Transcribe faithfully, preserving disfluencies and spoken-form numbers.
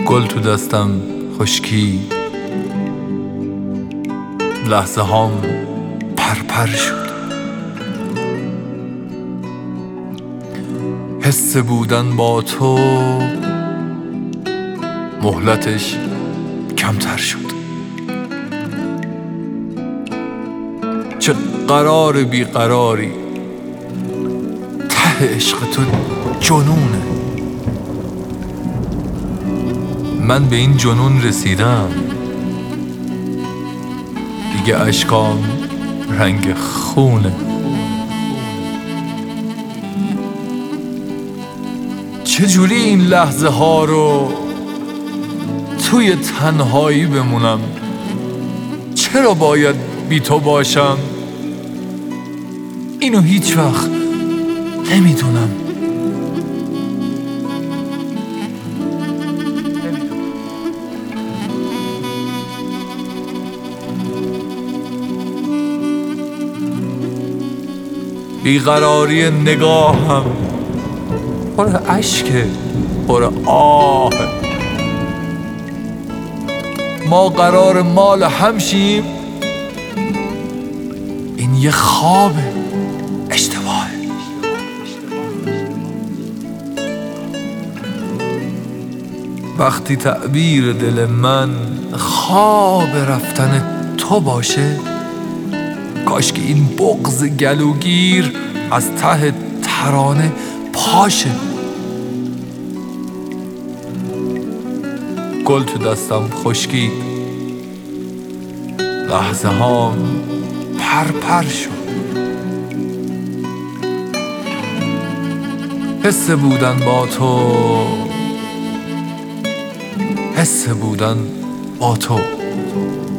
گل تو دستم خشکی، لحظه هام پرپر شد. حس بودن با تو مهلتش کمتر شد. چه قرار بی قراری، ته عشق تو جنونه. من به این جنون رسیدم، دیگه اشکام رنگ خونه. چجوری این لحظه ها رو توی تنهایی بمونم؟ چرا باید بی تو باشم؟ اینو هیچ وقت نمیدونم. بیقراری نگاهم پر اشکه، پر آه. ما قرار مال هم شیم، این یه خوابه، اشتباهه. وقتی تعبیر دل من خواب رفتن تو باشه، کاش که این بغض گلوگیر از ته ترانه پاشه. گل تو دستم خشکی، لحظه هام پرپر شد. حس بودن با تو، حس بودن با تو